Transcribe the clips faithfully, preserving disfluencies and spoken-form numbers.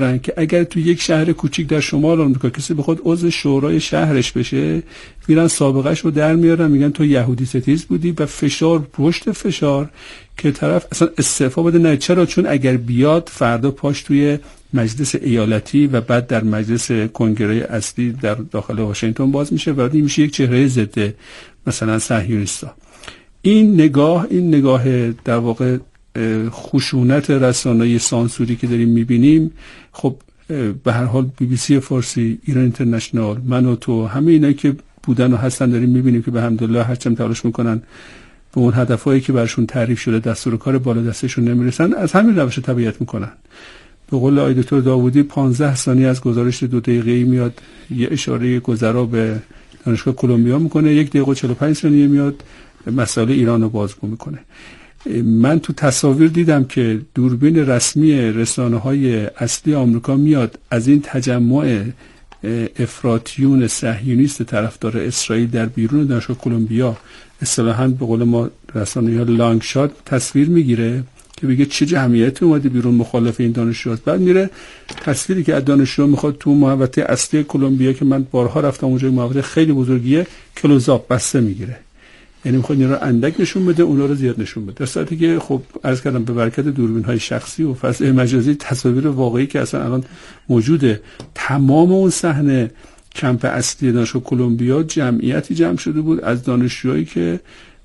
دارن که اگر تو یک شهر کوچیک در شمال آمریکا کسی بخواد عضو شورای شهرش بشه، میرن سابقهش رو در میارن، میگن تو یهودی ستیز بودی و فشار پشت فشار که طرف اصلا استعفا بده. نه، چرا؟ چون اگر بیاد فردا پاش توی مجلس ایالتی و بعد در مجلس کنگره اصلی در داخل واشنگتن باز میشه و این میشه یک چهره ضد مثلا صهیونیستا. این نگاه این نگاه در واقع خشونت رسانه‌ای سانسوری که داریم میبینیم، خب به هر حال بی بی سی فارسی، ایران اینترنشنال، من و تو، همه اینا که بودن و هستن داریم میبینیم که به حمدالله هرچند تلاش میکنن به اون هدفهایی که برشون تعریف شده دستور کار بالا دستشون نمیرسن، از همین روش تبعیت میکنن. به قول آقای دکتر داوودی پانزده ثانیه از گزارش دو دقیقه‌ای میاد یه اشاره گذرا به دانشگاه کلمبیا میکنه، یک دقیقه و چهل و پنج ثانیه میاد مسئله ایران رو بازگو میکنه. من تو تصاویر دیدم که دوربین رسمی رسانه‌های اصلی آمریکا میاد از این تجمع افراطیون صهیونیست طرفدار اسرائیل در بیرون دانشگاه کلمبیا، اصطلاحاً به قول ما رسانه‌ها لانگ شات تصویر میگیره که بگه چه جمعیتی اومده بیرون مخالف این دانشجوست. بعد میره تصویری که از دانشجو میخواد تو محوطه اصلی کلمبیا که من بارها رفتم اونجا، محوطه خیلی بزرگیه، کلوزآپ بسته میگیره، یعنی میخواد اینا رو اندک نشون بده، اونا رو زیاد نشون بده. در صورتی که خب عرض کردم به برکت دوربین‌های شخصی و فضای مجازی تصاویر واقعی که اصلا الان موجوده، تمام اون صحنه کمپ اصلی دانشگاه کلمبیا جمعیتی جمع شده بود از دانشجوهایی که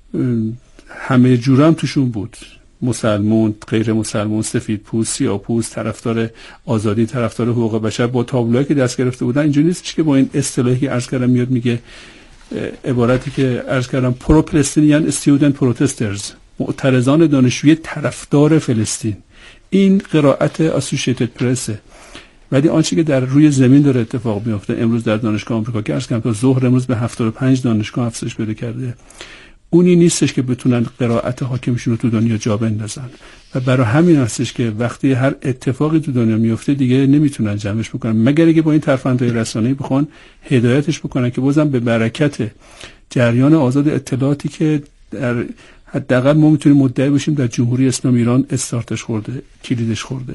همه جورم توشون بود، مسلمان، غیر مسلمان، سفید پوست، سیاه پوست، طرفدار آزادی، طرفدار حقوق بشر، با تابلوهایی که دست گرفته بودن. اینجوری نیستش که با این اصطلاحی که عرض کردم میاد میگه، عبارتی که عرض کردم پرو فلسطینیان استودنت پروتسترز، معترضان دانشجوی طرفدار فلسطین. این قرائت اسوسییتد پرسه. ولی آنچه که در روی زمین داره اتفاق میفته امروز در دانشگاه آمریکا که عرض کردم تا ظهر امروز به هفتاد و پنج دانشگاه افزایش پیدا کرده، اونی نیستش که بتونن قرائت حاکمشون رو تو دنیا جا بندازن و برای همین هستش که وقتی هر اتفاقی تو دنیا میفته دیگه نمیتونن جمعش بکنن، مگر اینکه با این ترفندهای رسانه‌ای بخوان هدایتش بکنن که بازم به برکت جریان آزاد اطلاعاتی که در حداقل ما میتونیم مدعی باشیم در جمهوری اسلامی ایران استارتش خورده، کلیدش خورده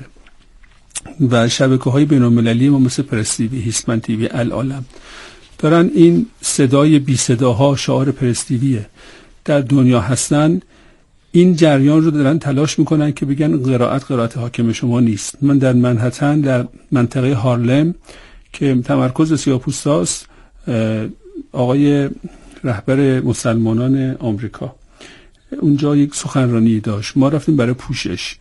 و شبکه‌های بین‌المللی ما مثل پرس تیوی، هیسمن تیوی، العالم دارن این صدای بی صداها، شعار پرس تیویه در دنیا هستن، این جریان رو دارن تلاش میکنن که بگن قرائت قرائت حاکم شما نیست. من در منهتن در منطقه هارلم که تمرکز سیاه‌پوستاست، آقای رهبر مسلمانان آمریکا اونجا یک سخنرانی داشت، ما رفتیم برای پوشش.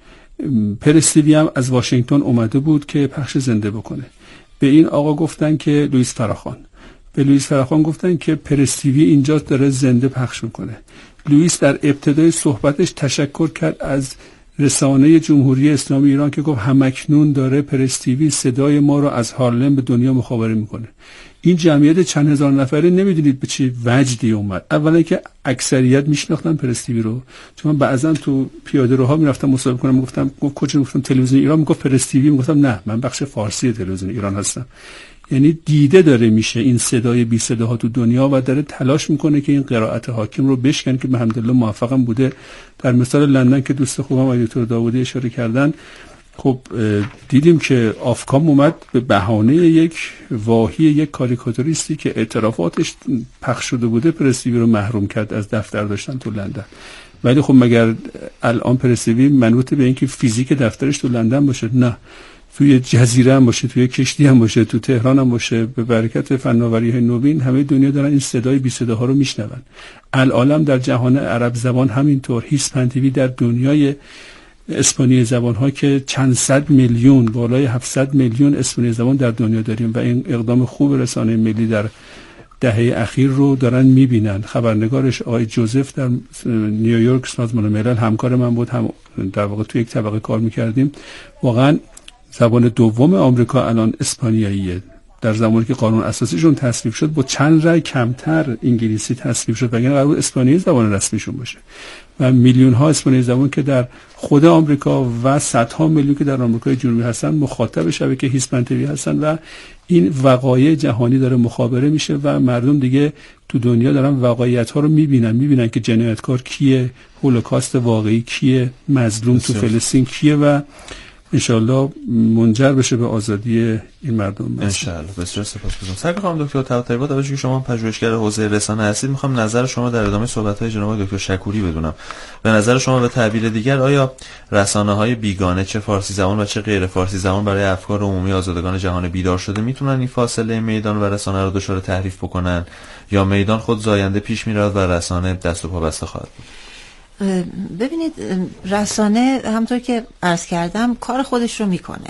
پرس تیوی هم از واشنگتن اومده بود که پخش زنده بکنه. به این آقا گفتن که لوئیس فراخوان به لوئیس فراخوان گفتن که پرس تیوی اینجا داره زنده پخش میکنه. لوئیس در ابتدای صحبتش تشکر کرد از رسانه جمهوری اسلامی ایران که گفت همکنون داره پرس تیوی صدای ما رو از هارلم به دنیا مخابره میکنه. این جمعیت چند هزار نفره نمیدونید به چه وجدی اومد. اولا که اکثریت میشناختن پرس تیوی رو، چون من بعضن تو پیاده روها میرفتم مصاحبه کنم، میگفتم کجا، گفتم تلویزیون ایران، میگفت پرس تیوی، میگفتم نه من بخش فارسی تلویزیون ایران هستم. یعنی دیده داره میشه این صدای بی صداها تو دنیا و داره تلاش میکنه که این قرائت حاکم رو بشکن که الحمدلله موفقم بوده. در مثال لندن که دوست خوبم آقای دکتر داوودی اشاره کردن، خب دیدیم که آفکام اومد به بهانه یک واهی یک کاریکاتوریستی که اعترافاتش پخش شده بوده پرس تیوی رو محروم کرد از دفتر داشتن تو لندن. ولی خب مگر الان پرس تیوی منوط به اینکه فیزیک دفترش تو لندن باشه؟ نه، توی جزیره هم باشه، توی کشتی هم باشه، تو تهران هم باشه. به برکت فناوری‌های نوین همه دنیا دارن این صدای بی صداها رو میشنون. العالم در جهان عرب زبان همینطور، هیسمن تیوی در دنیای اسپانی زبان ها که چند صد میلیون، بالای هفتصد میلیون اسپانی زبان در دنیا داریم و این اقدام خوب رسانه ملی در دهه اخیر رو دارن میبینن. خبرنگارش آقای جوزف در نیویورک سازمان ملل همکار من بود، هم در واقع تو یک طبقه کار میکردیم. واقعا زبان دوم آمریکا الان اسپانیاییه. در زمانی که قانون اساسیشون تصویب شد با چند رای کمتر انگلیسی تصویب شد، وگرنه قرار بود اسپانیایی زبان رسمیشون باشه. و میلیون ها اسپانیایی زبان که در خود آمریکا و صدها میلیون که در آمریکای جنوبی هستن مخاطب شبکه هیسمن تیوی هستن و این وقایع جهانی داره مخابره میشه و مردم دیگه تو دنیا دارن واقعیت ها رو میبینن میبینن که جنایتکار کیه، هولوکاست واقعی کیه، مظلوم تو فلسطین کیه و انشالله منجر بشه به آزادی این مردم. انشالله. بسیار سپاسگزارم. سرکار خانم دکتر طباطبایی، با توجه که شما پژوهشگر حوزه رسانه هستید، میخوام نظر شما در ادامه صحبت‌های جناب دکتر شکوری بدونم. به نظر شما به تعبیر دیگر آیا رسانه‌های بیگانه، چه فارسی زبان و چه غیر فارسی زبان، برای افکار عمومی آزادگان جهان بیدار شده میتونن این فاصله میدان و رسانه رو دچار تحریف بکنن، یا میدان خود زاینده پیش میرود و رسانه دست و پا بسته خواهد بود؟ ببینید، رسانه همونطور که عرض کردم کار خودش رو میکنه.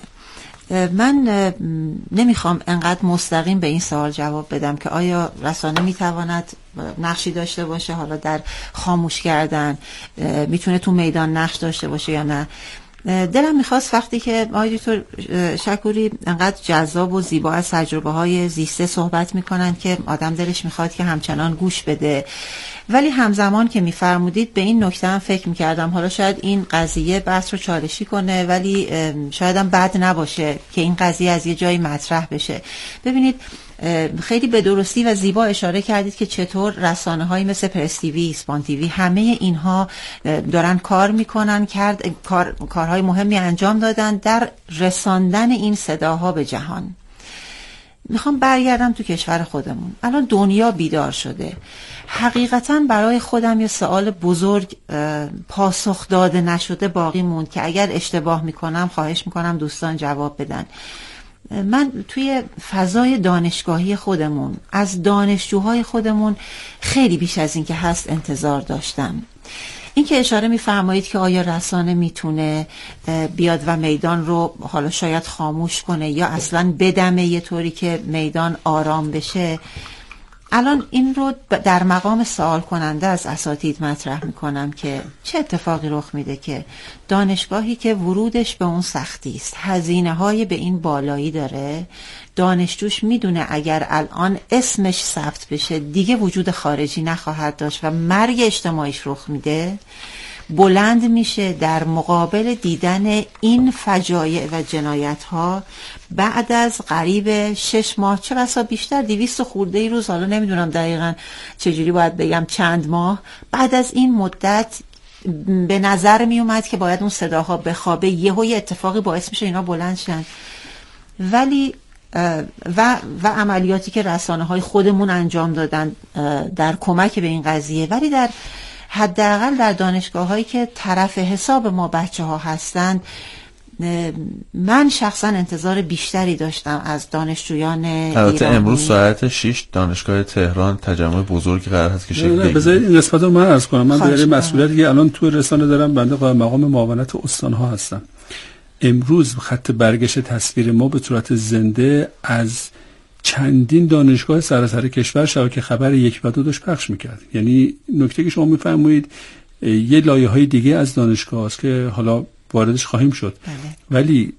من نمیخوام انقدر مستقیم به این سوال جواب بدم که آیا رسانه میتواند نقشی داشته باشه حالا در خاموش کردن، میتونه تو میدان نقش داشته باشه یا نه. دلم میخواست وقتی که آقای دکتر شکوری انقدر جذاب و زیبا از تجربه های زیسته صحبت میکنن که آدم دلش میخواد که همچنان گوش بده، ولی همزمان که میفرمودید به این نکته هم فکر میکردم حالا شاید این قضیه بحث رو چالشی کنه، ولی شاید هم بد نباشه که این قضیه از یه جایی مطرح بشه. ببینید، خیلی به درستی و زیبا اشاره کردید که چطور رسانه هایی مثل پرس تیوی، اسپان تیوی، همه اینها دارن کار میکنن، کرد کار، کارهای مهمی انجام دادن در رساندن این صداها به جهان. میخوام برگردم تو کشور خودمون. الان دنیا بیدار شده. حقیقتا برای خودم یه سوال بزرگ پاسخ داده نشده باقی موند که اگر اشتباه میکنم خواهش میکنم دوستان جواب بدن. من توی فضای دانشگاهی خودمون از دانشجوهای خودمون خیلی بیش از این که هست انتظار داشتم. این که اشاره میفرمایید که آیا رسانه میتونه بیاد و میدان رو حالا شاید خاموش کنه یا اصلا بدمه یه طوری که میدان آرام بشه، الان این رو در مقام سوال کننده از اساتید مطرح میکنم که چه اتفاقی رخ میده که دانشگاهی که ورودش به اون سختی است، هزینه های به این بالایی داره، دانشجوش میدونه اگر الان اسمش ثبت بشه دیگه وجود خارجی نخواهد داشت و مرگ اجتماعیش رخ میده، بلند میشه در مقابل دیدن این فجایع و جنایت ها بعد از قریب شش ماه، چه بسا بیشتر، دویست خورده ای روز، حالا نمیدونم دقیقا چجوری باید بگم، چند ماه بعد از این مدت به نظر می اومد که باید اون صداها بخوابه، یهو یه اتفاقی باعث میشه اینا بلند شن. ولی و و عملیاتی که رسانه های خودمون انجام دادن در کمک به این قضیه، ولی در حداقل در دانشگاه هایی که طرف حساب ما بچه ها هستند، من شخصا انتظار بیشتری داشتم از دانشجویان ایرانی. البته امروز ساعت شش دانشگاه تهران تجمع بزرگی قرار هست که شکل بگیره. بذارید این قسمت رو من عرض کنم. من برای مسئولیتی که الان تو رسانه دارم، بنده قائم مقام معاونت استان‌ها هستم. امروز خط برگشت تصویر ما به صورت زنده از چندین دانشگاه سراسر کشور شبکه خبر یک و دو داشت پخش میکرد. یعنی نکته که شما میفرمایید یه لایه‌های دیگه از دانشگاه است که حالا واردش خواهیم شد، بله. ولی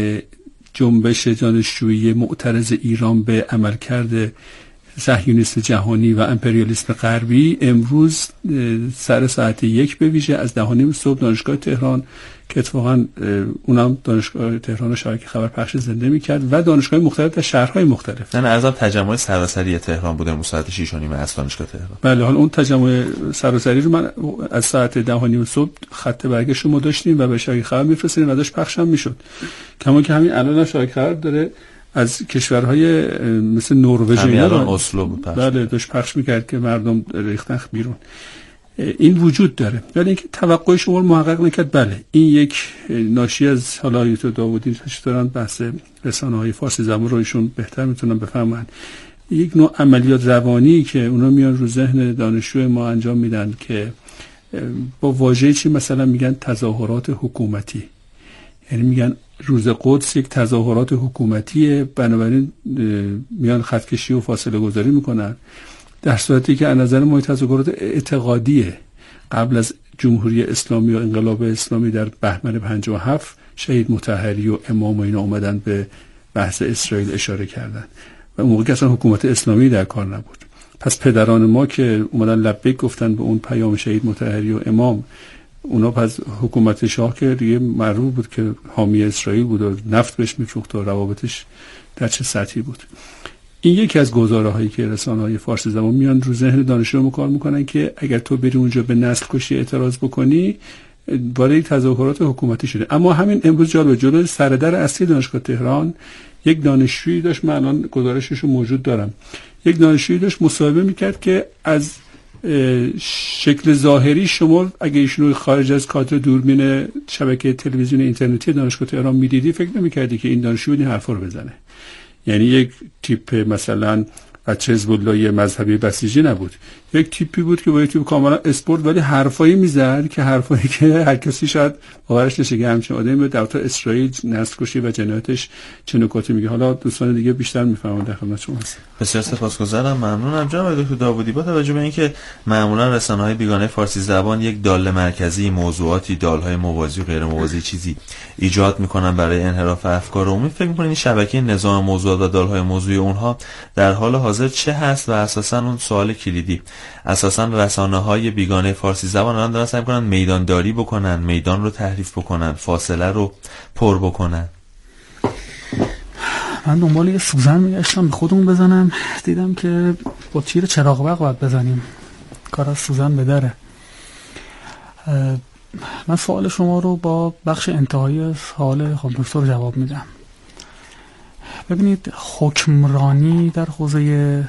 جنبش دانشجویی معترض ایران به عملکرد صهیونیست جهانی و امپریالیسم غربی امروز سر ساعت یک به ویژه از ده و نیم صبح دانشگاه تهران که اتفاقا اونم دانشگاه تهران رو شبکه خبر پخش زنده میکرد و دانشگاه مختلف در شهرهای مختلف. نه ارزم تجمع سراسری تهران بوده امروز ساعت شش و نیم از دانشگاه تهران. بله، حالا اون تجمع سراسری رو من از ساعت ده و نیم صبح خط برگشت رو داشتیم و به شبکه خبر میفرستیم و داشت پخش هم میشد. کما که همین الان شبکه خبر داره از کشورهای مثل نروژ، همین الان اسلو بود پخش. بله، داشت پخش میکرد که مردم ریختن بیرون. این وجود داره، ولی اینکه توقع شما رو محقق نکرد. بله، این یک ناشی از حالا یوتو داوودی دارن بحث رسانه‌های فارسی زبان رو ایشون بهتر میتونن بفهمن. یک نوع عملیات روانی که اونا میان رو ذهن دانشجو ما انجام میدن که با واژه چی مثلا میگن تظاهرات حکومتی، یعنی میگن روز قدس یک تظاهرات حکومتیه، بنابراین میان خطکشی و فاصله گذاری میکنن، در صورتی که از نظر ما تظاهرات اعتقادیه. قبل از جمهوری اسلامی و انقلاب اسلامی در بهمن پنجاه و هفت شهید مطهری و امام و اینا اومدن به بحث اسرائیل اشاره کردن و اون موقع اصلا حکومت اسلامی در کار نبود. پس پدران ما که اومدن لبیک گفتن به اون پیام شهید مطهری و امام، اونا پس حکومت شاه که دیگه معروف بود که حامی اسرائیل بود و نفت بهش میفروخت و روابطش در چه سطحی بود. این یکی از گزاره هایی که رسانه‌های فارسی زبان میان رو ذهن دانشجو کار میکنن که اگر تو بری اونجا به نسل کشی اعتراض بکنی برای تظاهرات حکومتی شده. اما همین امروز جالب، جلوی سر در اصلی دانشگاه تهران یک دانشجویی داشت، من الان گزارشش رو موجود دارم، یک دانشجویی داشت مصاحبه میکرد که از شکل ظاهری شما اگه ایشون رو خارج از کادر دوربین شبکه تلویزیون اینترنتی دانشگاه تهران میدیدی فکر نمیکردی که این دانشجو این حرفا رو بزنه. یعنی یک تیپ مثلا بچه حزب اللهی مذهبی بسیجی نبود، یک تیپی بود که با یک تیپ کاملا اسپورت ولی حرفایی میزد که حرفایی که هر کسی شاید باورش نشه که همچین آدمی به در اسرائیل نسل‌کشی و جنایاتش چه نکاتی میگه. حالا دوستان دیگه بیشتر میفهمن. در خدمت شما هستم. بسیار سپاسگزارم، ممنونم جناب دکتر داوودی. با توجه به اینکه معمولا رسانه‌های بیگانه فارسی زبان یک داله مرکزی، موضوعاتی، دالهای موازی و غیر موازی چیزی ایجاد میکنن برای انحراف افکار عمومی، فکر میکنین این شبکه نظام موضوعات و دالهای موضوعی اونها در حال حاضر چه هست؟ و اساسا اون سوال کلیدی، اساسا رسانه‌های بیگانه فارسی زبان الان دارن سعی میکنن میدانداری بکنن، میدان رو تحریف بکنن، فاصله رو پر بکنن. من دنبال یه سوزن میگشتم به خودمون بزنم، دیدم که با تیر چراغ برق باید بزنیم، کار از سوزن به دره. من سوال شما رو با بخش انتهایی سوال خانم دکتر جواب میدم. ببینید، حکمرانی در حوزه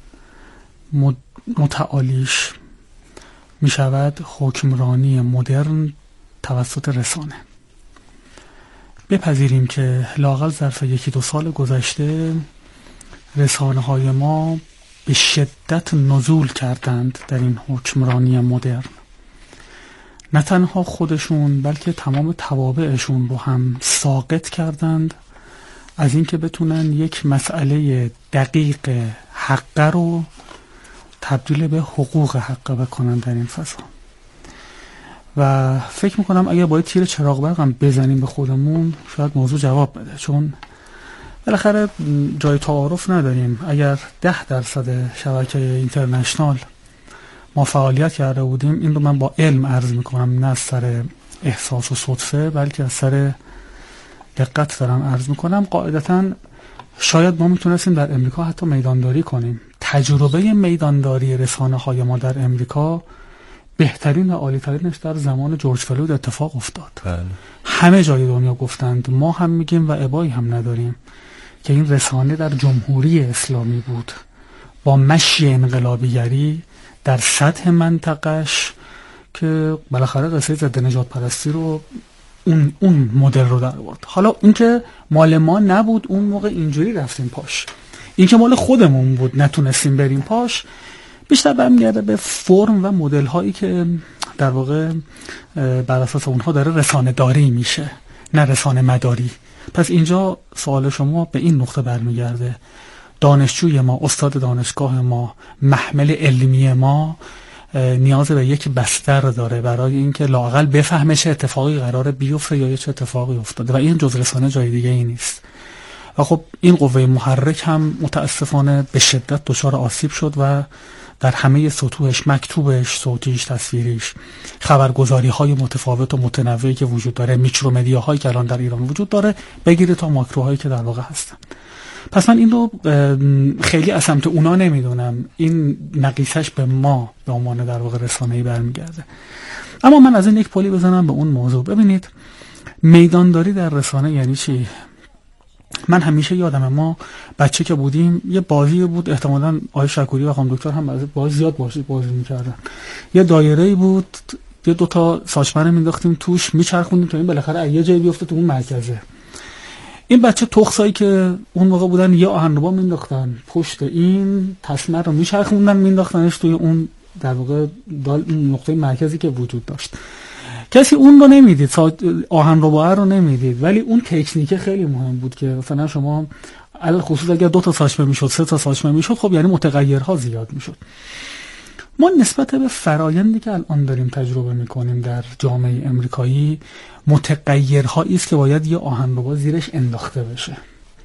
متعالیش می شود حکمرانی مدرن توسط رسانه. بپذیریم که لااقل ظرف یکی دو سال گذشته رسانه های ما به شدت نزول کردند در این حکمرانی مدرن. نه تنها خودشون بلکه تمام توابعشون رو هم ساقط کردند از اینکه بتونن یک مسئله دقیق حقه رو تبدیل به حقوق حقه بکنن در این فضا. و فکر میکنم اگه باید تیر چراغ برق هم بزنیم به خودمون شاید موضوع جواب بده، چون بالاخره جای تعارف نداریم. اگر ده درصد شبکه اینترنشنال ما فعالیت کرده بودیم، این رو من با علم عرض میکنم، نه از سر احساس و صدفه بلکه از سر دقت دارم عرض میکنم، قاعدتاً شاید ما میتونستیم در امریکا حتی میدانداری کنیم. تجربه میدانداری رسانه های ما در امریکا بهترین و عالی ترینش در زمان جورج فلوید اتفاق افتاد. بله. همه جای دنیا گفتند، ما هم میگیم و ابایی هم نداریم که این رسانه در جمهوری اسلامی بود با مشی انقلابیگری در سطح منطقش که بالاخره قصه ضد نجات پرستی رو اون اون مدل رو در آورد. حالا اون که مال ما نبود اون موقع اینجوری رفتیم پاش، این که مال خودمون بود نتونستیم بریم پاش، بیشتر برمیگرده به فرم و مدل هایی که در واقع بر اساس اونها داره رسانه داری میشه، نه رسانه مداری. پس اینجا سوال شما به این نقطه برمیگرده، دانشجوی ما، استاد دانشگاه ما، محمل علمی ما نیاز به یک بستر داره برای اینکه لااقل بفهمه چه اتفاقی قراره بیفته یا چه اتفاقی افتاده و این جز رسانه جای دیگه ای نیست. و خب این قوه محرک هم متاسفانه به شدت دچار آسیب شد و در همه سطوحش، مکتوبش، صوتیش، تصویریش، خبرگزاری های متفاوت و متنوعی که وجود داره، میکرومدیا هایی که الان در ایران وجود داره، بگیره تا ماکروهایی که در واقع هستن. پس من این رو خیلی از سمت اونا نمیدونم، این نقیصش به ما به عنوان در واقع رسانه‌ای برمیگرده. اما من از این یک پلی بزنم به اون موضوع. ببینید، میدانداری در رسانه یعنی چی؟ من همیشه یادمه ما بچه که بودیم یه بازی بود، احتمالاً آقای شکوری و خانم دکتر هم بازی زیاد بازی بازی می‌کردن. یه دایره‌ای بود، یه دو تا ساچمه مینداختیم توش، میچرخوندیم تا این بالاخره یه جایی بیفته تو اون مرکزه. این بچه تخصایی که اون موقع بودن یه آهنربا مینداختن پشت این تسمه رو میچرخوندن مینداختنش توی اون در واقع نقطه مرکزی که وجود داشت. کسی اون رو نمیدید، آهنربا رو نمیدید، ولی اون تکنیک خیلی مهم بود که مثلا شما علاوه خصوص اگر دو تا ساچمه میشد، سه تا ساچمه میشد، خب یعنی متغیرها زیاد میشد. ما نسبت به فرایندی که الان داریم تجربه میکنیم در جامعه امریکایی، متغیرهایی است که باید یه آهنربا زیرش انداخته بشه.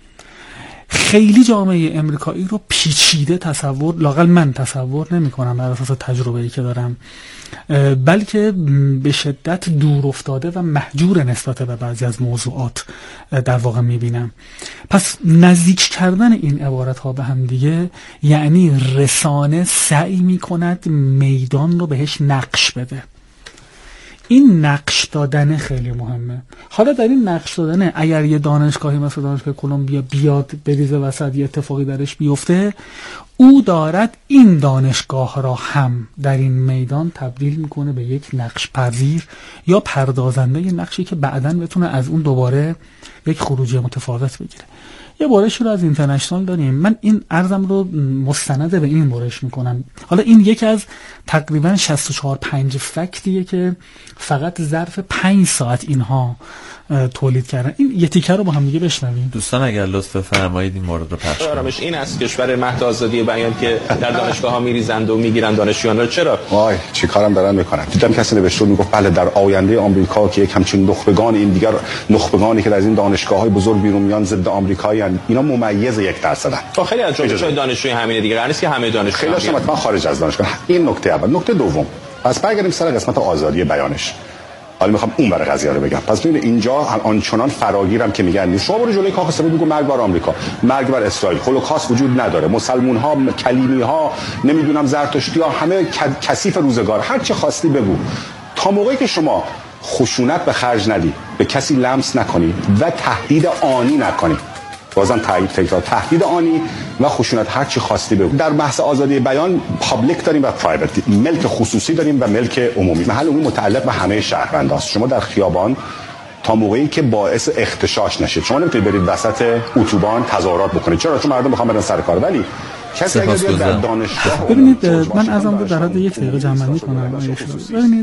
خیلی جامعه امریکایی رو پیچیده تصور، لااقل من تصور نمی کنم بر اساس تجربه‌ای که دارم، بلکه به شدت دور افتاده و محجور نسبت به بعضی از موضوعات در واقع میبینم. پس نزدیک کردن این عبارت ها به هم دیگه یعنی رسانه سعی میکند میدان رو بهش نقش بده. این نقش دادن خیلی مهمه. حالا در این نقش دادن اگر یه دانشگاهی مثل دانشگاه کلمبیا بیاد بریزه وسط، یه اتفاقی درش بیفته، او دارد این دانشگاه را هم در این میدان تبدیل میکنه به یک نقش پذیر یا پردازنده یه نقشی که بعداً بتونه از اون دوباره یک خروجی متفاوت بگیره. یه برش رو از اینترنشنال داریم. من این عرضم رو مستند به این برش میکنم. حالا این یکی از تقریبا شصت و چهار پنج فکتیه که فقط ظرف پنج ساعت اینها تولید کردن. این یه تیکه رو با هم دیگه بشنویم. دوستان اگر لطف فرمایید این مورد رو پخش کنید. این است کشور مهد آزادی بیان که در دانشگاه ها میریزند و میگیرن دانشجویان رو. چرا؟ وای چی کارم دارن میکنن. دیدم کسی نوشته میگفت بله در آینده آمریکا که یک همچین نخبگان این دیگر نخبگانی که در این دانشگاه‌های بزرگ بیرون میان ضد آمریکاییان، اینا ممیز یک درصدن. خیلی از جمله دانشجوی همینه دیگه، قرار نیست که همه دانشجو خیلی شما خارج از دانشگاه. این نکته اول. نکته دوم، پس برگردیم سر قسمت آزادی بیانش. حالا میخوام اون برای قضیه رو بگم. پس ببین اینجا آنچنان فراگیرم که میگن نیست. شما برو جلوی کاخ سفید بگو مرگ بر آمریکا، مرگ بر اسرائیل، هولوکاست وجود نداره، مسلمون ها، کلیمی ها، نمیدونم زرتشتی ها، همه کثیف روزگار، هر چه خواستی بگو. تا موقعی که شما خشونت به خرج ندی، به کسی لمس نکنی و تهدید آنی نکنی، بازم تایید تکرار، تهدید آنی و خشونت هر چی خواستی بگو. در بحث آزادی بیان پابلیک داریم و پرایوت، ملک خصوصی داریم و ملک عمومی. محل عمومی متعلق به همه شهرونداست. شما در خیابان تا موقعی که باعث اختشاش نشید، شما نمیتونید برید وسط اتوبان تظاهرات بکنید. چرا؟ چون مردم میخوان برن سر کار. ولی کسی اگه بیاد در دانشگاه، ببینید من از اون رو در حد یک دقیقه جمع‌بندی کنم. ببینید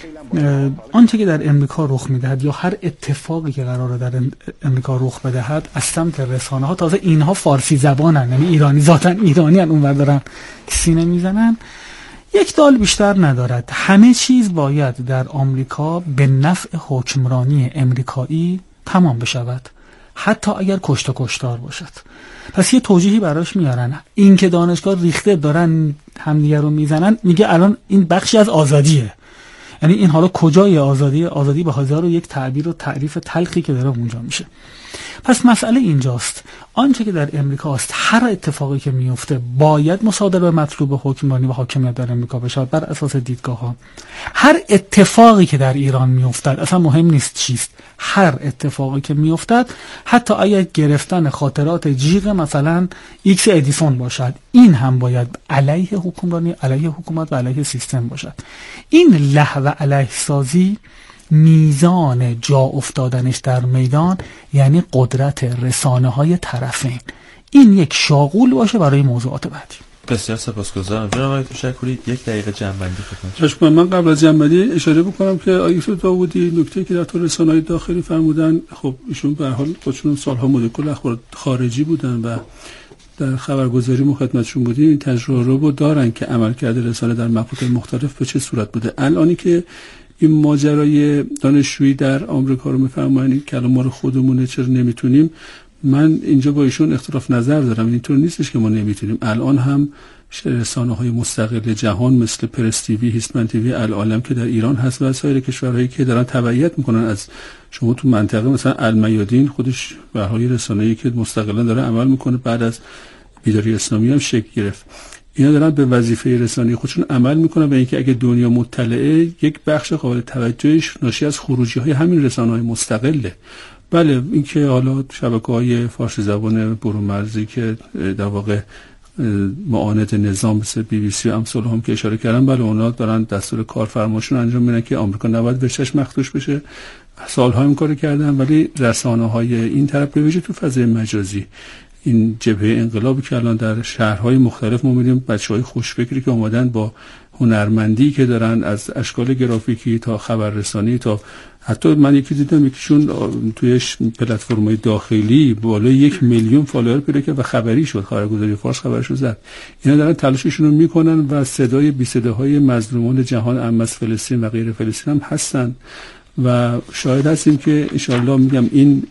آنچه که در امریکا رخ میدهد یا هر اتفاقی که قراره در امریکا رخ بدهد از سمت رسانه ها، تازه اینها فارسی زبانن، یعنی ایرانی ذاتن، ایرانی ان اونور دارن سینه میزنن، یک دال بیشتر ندارد. همه چیز باید در آمریکا به نفع حکمرانی امریکایی تمام بشود، حتی اگر کشت و کشتار باشد. پس یه توجیهی براش میارن. این که دانشگاه ریخته دارن همدیگه رو میزنن، میگه الان این بخشی از آزادیه. یعنی این حالا کجای آزادی؟ آزادی به هزار و یک تعبیر و تعریف تلخی که داره اونجا میشه. پس مسئله اینجاست، آنچه که در امریکا است، هر اتفاقی که میفته باید مصادره به مطلوب حکمرانی و حاکمیت در امریکا بشه بر اساس دیدگاه ها. هر اتفاقی که در ایران میافتد اصلا مهم نیست چیست، هر اتفاقی که میافتد، حتی اگر گرفتن خاطرات جیغ مثلا ایکس ادیسون باشد، این هم باید علیه حکمرانی، علیه حکومت و علیه سیستم باشد. این له و علیه سازی میزان جا افتادنش در میدان یعنی قدرت رسانه های طرفین. این یک شاغول باشه برای موضوعات بعدی. بسیار سپاسگزارم. جناب آقای تشکری یک دقیقه جنبندی خدمتتون. من قبل از جنبندی اشاره بکنم که آقای داوودی نکته که در تو رسانه‌های داخلی فرمودن، خب ایشون به هر حال خودشون سالها مدیر اخبار خارجی بودن و در خبرگزاری ما خدمتشون بودیم، این تجربه رو دارن که عملکرد رسانه در مقاطع مختلف به چه صورت بوده. الانی که این ماجرای دانشجویی در آمریکا رو میفرمایید که الان ما رو خودمونه چرا نمیتونیم، من اینجا با ایشون اختلاف نظر دارم. اینطور نیستش که ما نمیتونیم. الان هم رسانه‌های مستقل جهان مثل پرس تیوی، هیسمن تیوی، العالم که در ایران هست و سایر کشورهایی که دارن تبعیت میکنن از شما تو منطقه، مثلا المیادین خودش به حال رسانه‌ای که مستقلا داره عمل میکنه، بعد از بیداری اسلامی هم شکل گرفت. اینا دارن به وظیفه رسانه‌ای خودشون عمل میکنن و اینکه اگه دنیا مطلعه، یک بخش قابل توجهش ناشی از خروجی‌های همین رسانه‌های مستقله. بله اینکه حالا شبکه‌های فارسی زبان برون‌مرزی که در واقع معاند نظام مثل بی بی سی و امثال هم که اشاره کردن، بله اونا دارن دستور کارفرماشون انجام میدن که آمریکا نباید برچش مخدوش بشه، سال‌ها این کارو کردن. ولی رسانه‌های این طرف به ویژه تو فضای مجازی، این جبهه انقلابی که الان در شهرهای مختلف ما می‌بینیم، بچه‌های خوشفکری که اومدن با هنرمندی که دارن، از اشکال گرافیکی تا خبررسانی تا حتی من یکی دیدم یکیشون توی پلتفرم‌های داخلی بالای یک میلیون فالوور پیدا کرد و خبری شد، خبرگزاری فارس خبرشو زد. اینا دارن تلاششون رو میکنن و صدای بی صداهای مظلومان جهان، ام از فلسطین و غیر فلسطین هم هستن و شاهد هستیم که ان شاءالله میگم این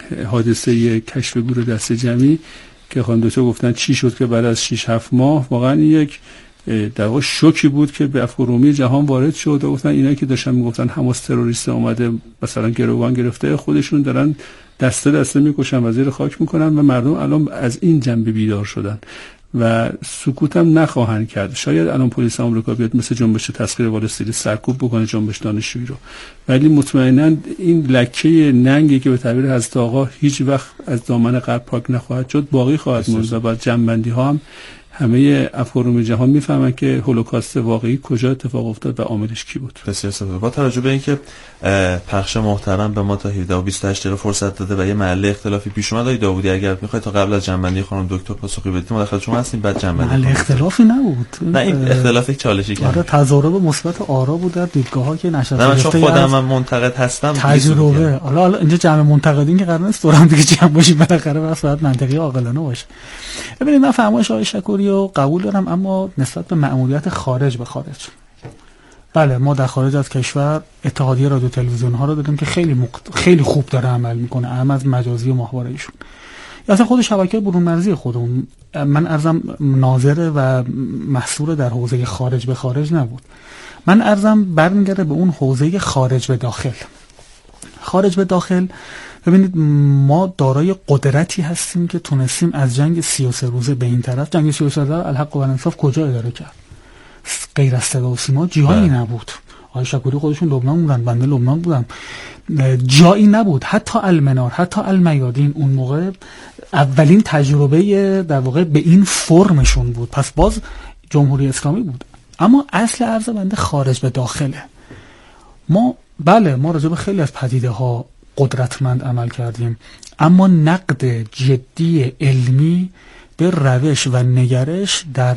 حادثه کشف گور دست جمعی که خانم دکتر گفتن چی شد که بعد از شش هفت ماه واقعا یک در واقع شوکی بود که به افکار عمومی جهان وارد شد و گفتن اینایی که داشتن میگفتن حماس تروریست اومده مثلا گروگان گرفته، خودشون دارن دسته دسته میکشن و زیر خاک میکنن و مردم الان از این جنبه بیدار شدن و سکوت هم نخواهند کرد. شاید الان پلیس آمریکا بیاد مثل جنبش تسخیر وال استریت سرکوب بکنه جنبش دانشجویی رو، ولی مطمئنا این لکه ننگی که به تعبیر حضرت آقا هیچ وقت از دامن غرب پاک نخواهد شد باقی خواهد موند و با جنبندی ها هم همه افکار جهان میفهمن که هولوکاست واقعی کجا اتفاق افتاد و عاملش کی بود. بسیار سپاس. با توجه به اینکه پخش محترم به ما تا هفده و بیست و هشت دقیقه فرصت داده و یه محله اختلافی پیش اومد، آقای داوودی اگر میخواید تا قبل از جنبندی خانم دکتر پاسخی بدید ما داخل شما هستیم بعد جنبندی. محله اختلافی نبود. نه این اختلاف یک چالشی که آره تضارب مثبت آرا بود در دیدگاه‌ها که نشد. نه من چون خودم من منتقد هستم تجربه. حالا حالا اینجا جمع منتقدین که قرار نیست دورم دیگه جمع باشیم، بالاخره واسه باید منطقی عاقلانه باشه. ببینید من فرمایش آقای شکوری رو قبول دارم، اما نسبت به مأموریت خارج به خارج، بله ما در خارج از کشور اتحادیه رادیو تلویزیون ها رو داریم که خیلی مقت... خیلی خوب داره عمل میکنه، اهم از مجازی و ماهواره ایشون یا اصلا خود شبکه برون مرزی خودمون. من عرضم ناظر و محصور در حوزه خارج به خارج نبود، من عرضم برمیگرده به اون حوزه خارج به داخل. خارج به داخل ببینید ما دارای قدرتی هستیم که تونستیم از جنگ سی و سه روزه به این طرف، جنگ سی و سه روزه الحق و الانصاف کجا اداره کرد؟ غیر از صدا و سیما جایی نبود. آقای شکوری خودشون لبنان بودن، بنده لبنان بودم، جایی نبود. حتی المنار، حتی المیادین اون موقع اولین تجربه در واقع به این فرمشون بود، پس باز جمهوری اسلامی بود. اما اصل عرض بنده خارج به داخله. ما بله ما راجع به خیلی از پدیده ها قدرتمند عمل کردیم، اما نقد جدی علمی به روش و نگرش در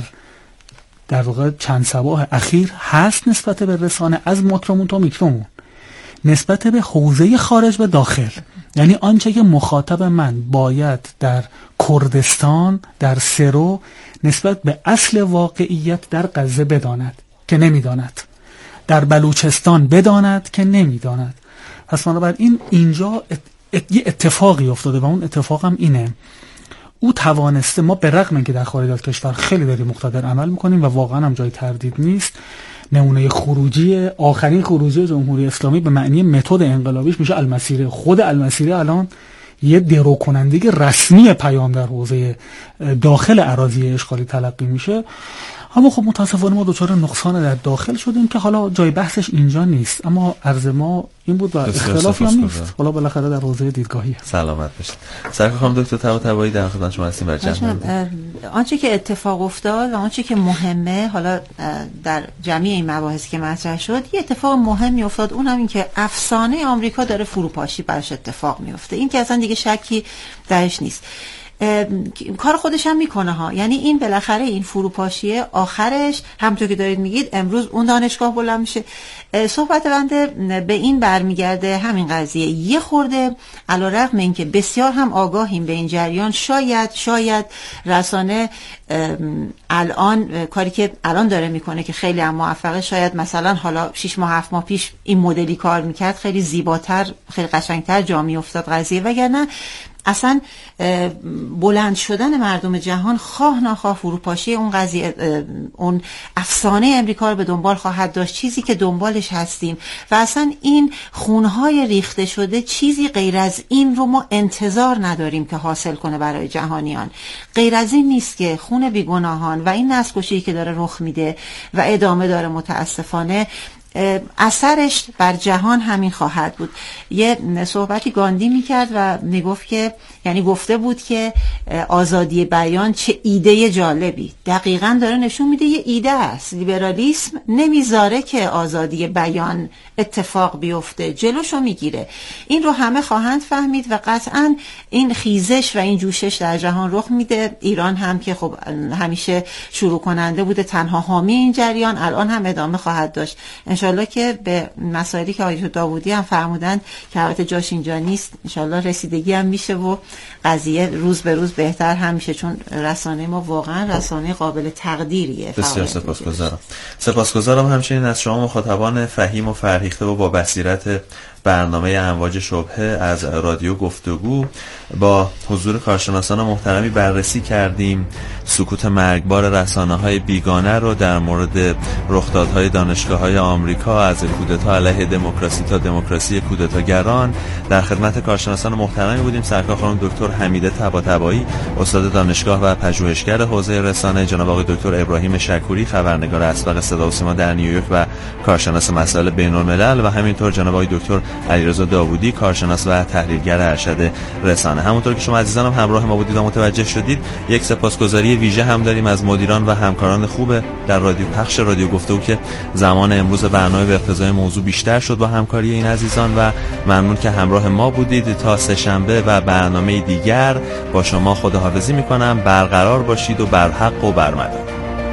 در واقع چند صباح اخیر هست نسبت به رسانه، از ماکرومون تا میکرومون، نسبت به حوزه خارج به داخل. یعنی آنچه که مخاطب من باید در کردستان، در سرو، نسبت به اصل واقعیت در غزه بداند که نمیداند، در بلوچستان بداند که نمیداند. پس بنابراین اینجا ات... ات... یه اتفاقی افتاده و اون اتفاق هم اینه او توانسته، ما به رغم اینکه در خارج از کشور خیلی داریم مقتدر عمل میکنیم و واقعا هم جای تردید نیست، نمونه خروجی آخرین خروجی جمهوری اسلامی به معنی متد انقلابیش میشه المسیره. خود المسیره الان یه درو کننده رسمی پیام در حوزه داخل اراضی اشغالی تلقی میشه. اما خب متاسفانه ما دچار نقصان در داخل شدیم که حالا جای بحثش اینجا نیست، اما عرض ما این بود و اختلافی هم نیست. حالا بالاخره در حوزه دیدگاهی سلامت باشید. سرکار خانم دکتر طباطبایی در خدمت شما هستیم. برجام آنچه که اتفاق افتاد و آنچه که مهمه حالا در جمعی این مباحثی که مطرح شد، یه اتفاق مهمی افتاد، اونم این که افسانه آمریکا داره فروپاشی براش اتفاق میفته. این که اصلا دیگه شکی درش نیست. کار خودش هم میکنه ها، یعنی این بالاخره این فروپاشیه آخرش همونطور که دارید میگید امروز اون دانشگاه بلند میشه. صحبت بنده به این برمیگرده همین قضیه یه خورده علیرغم اینکه بسیار هم آگاهیم به این جریان، شاید شاید رسانه الان کاری که الان داره میکنه که خیلی هم موفقه، شاید مثلا حالا شش ماه هفت ماه پیش این مدلی کار میکرد خیلی زیباتر خیلی قشنگتر جا میافتاد قضیه، وگرنه اصلا بلند شدن مردم جهان خواه ناخواه فروپاشی اون قضیه، اون افسانه امریکا رو به دنبال خواهد داشت، چیزی که دنبالش هستیم و اصلا این خونهای ریخته شده چیزی غیر از این رو ما انتظار نداریم که حاصل کنه برای جهانیان. غیر از این نیست که خون بیگناهان و این نسل‌کشی که داره رخ میده و ادامه داره متاسفانه اثرش بر جهان همین خواهد بود. یه صحبتی گاندی میکرد و میگفت که یعنی گفته بود که آزادی بیان چه ایده جالبی، دقیقاً داره نشون میده یه ایده است. لیبرالیسم نمیذاره که آزادی بیان اتفاق بیفته، جلوشو میگیره. این رو همه خواهند فهمید و قطعاً این خیزش و این جوشش در جهان رخ میده. ایران هم که خب همیشه شروع کننده بوده، تنها حامی این جریان، الان هم ادامه خواهد داشت. انشالله که به مسائلی که آقای داوودی هم فرمودن که البته جاش اینجا نیست، انشالله رسیدگی هم میشه و قضیه روز به روز بهتر هم میشه، چون رسانه ما واقعا رسانه قابل تقدیریه. بسیار سپاسگزارم. سپاسگزارم همچنین از شما مخاطبان فهیم و فرهیخته و با بصیرت برنامه امواج شبهه از رادیو گفتگو. با حضور کارشناسان محترمی بررسی کردیم سکوت مرگبار رسانه‌های بیگانه رو در مورد رخدادهای دانشگاه‌های آمریکا آمریکا، از کودتا علیه دموکراسی تا دموکراسی کودتاگران. در خدمت کارشناسان محترمی بودیم. سرکار خانم دکتر حمیده طباطبایی، استاد دانشگاه و پژوهشگر حوزه رسانه، جناب آقای دکتر ابراهیم شکوری، خبرنگار اسبق صدا و سیما در نیویورک و کارشناس مسائل بین‌الملل، و همینطور جناب آقای دکتر علیرضا داوودی، کارشناس و تحلیلگر ارشد رسانه. همونطور که شما عزیزانم همراه ما بودید و متوجه شدید، یک سپاسگزاری ویژه هم داریم از مدیران و همکاران خوب در رادیو پخش رادیو گفتگو که زمان امروز برنامه به اقتضای موضوع بیشتر شد با همکاری این عزیزان، و ممنون که همراه ما بودید. تا سه شنبه و برنامه دیگر با شما خداحافظی میکنم. برقرار باشید و بر حق و بر مدار.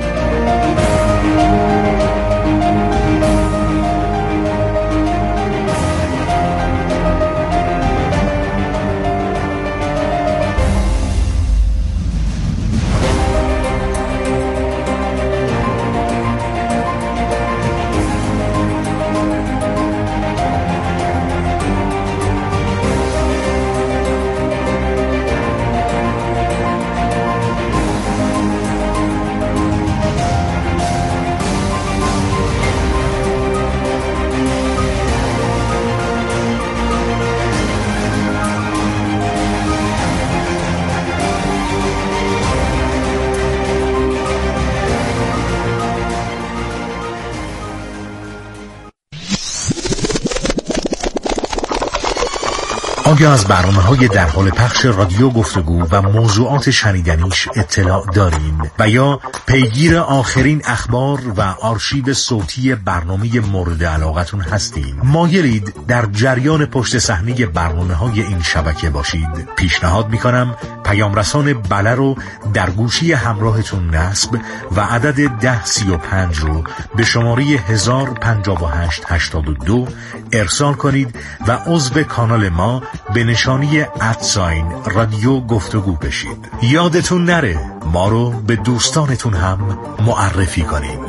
آیا از برنامه‌های در حال پخش رادیو گفتگو و موضوعات شنیدنیش اطلاع دارین و یا پیگیر آخرین اخبار و آرشیو صوتی برنامه مورد علاقتون هستین؟ مایلید در جریان پشت صحنه برنامه‌های این شبکه باشید؟ پیشنهاد می‌کنم پیام رسان بله رو در گوشی همراهتون نصب و عدد ده سی و پنج رو به شماره هزار و پنجاه و هشت هشتاد و دو ارسال کنید و عضو کانال ما به نشانی ادساین رادیو گفتگو بشید. یادتون نره ما رو به دوستانتون هم معرفی کنید.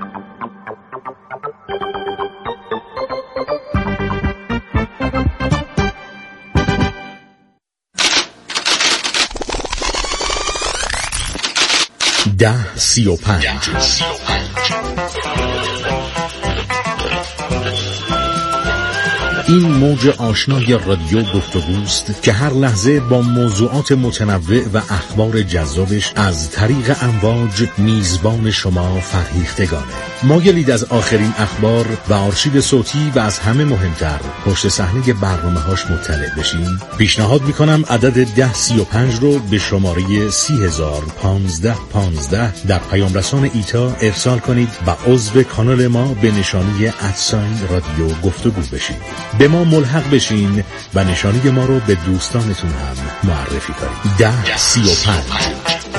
ده سی و پنج این موج آشنای رادیو گفتگوست که هر لحظه با موضوعات متنوع و اخبار جذابش از طریق امواج میزبان شما فرهیختگانه. مایلید از آخرین اخبار و آرشیو صوتی و از همه مهمتر پشت صحنه برنامه‌هاش مطلع بشین؟ پیشنهاد میکنم عدد ده سی و پنج رو به شماره سی هزار پانزده پانزده در پیام رسان ایتا ارسال کنید و عضو کانال ما به نشانی ادساین رادیو گفتگو بشید. به ما ملحق بشین و نشانی ما رو به دوستانتون هم معرفی کنید. ده سی و پنج.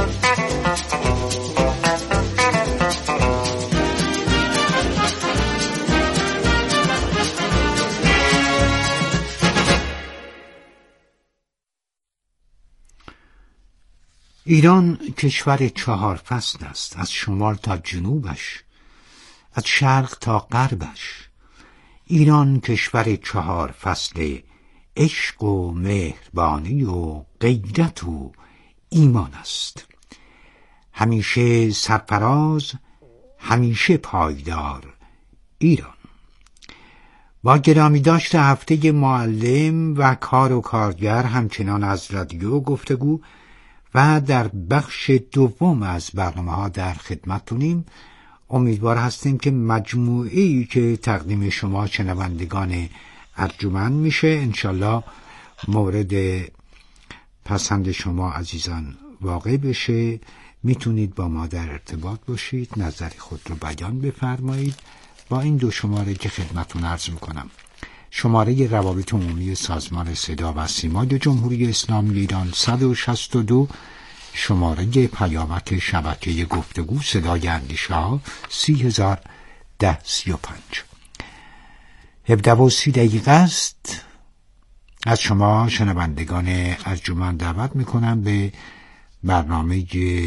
ایران کشور چهار فصل است، از شمال تا جنوبش، از شرق تا غربش. ایران کشور چهار فصل عشق و مهربانی و غیرت و ایمان است. همیشه سرفراز، همیشه پایدار ایران. با گرامی داشت هفته معلم و کار و کارگر همچنان از رادیو گفتگو و در بخش دوم از برنامه ها در خدمتتونیم. امیدوار هستیم که مجموعه‌ای که تقدیم شما شنوندگان ارجمند میشه انشالله مورد پسند شما عزیزان واقع بشه. میتونید با ما در ارتباط باشید، نظر خود رو بیان بفرمایید با این دو شماره که خدمتتون عرض میکنم. شماره روابط عمومی سازمان صدا و سیما جمهوری اسلامی ایران صد و شصت و دو، شماره پیامک شبکه گفتگو صدای اندیشه ها سی هزار ده سی و پنج. هفده و سی دقیقه است. از شما شنوندگان ارجمند دعوت میکنم به برنامه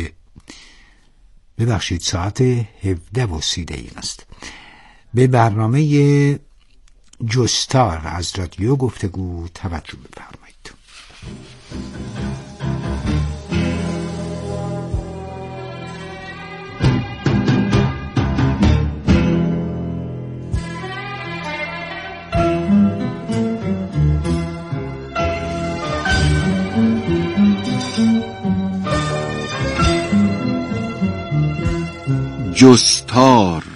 ببخشید ساعت هفده و سی دقیقه است به برنامه جستار از رادیو گفتگو توجه بفرمایید. جستار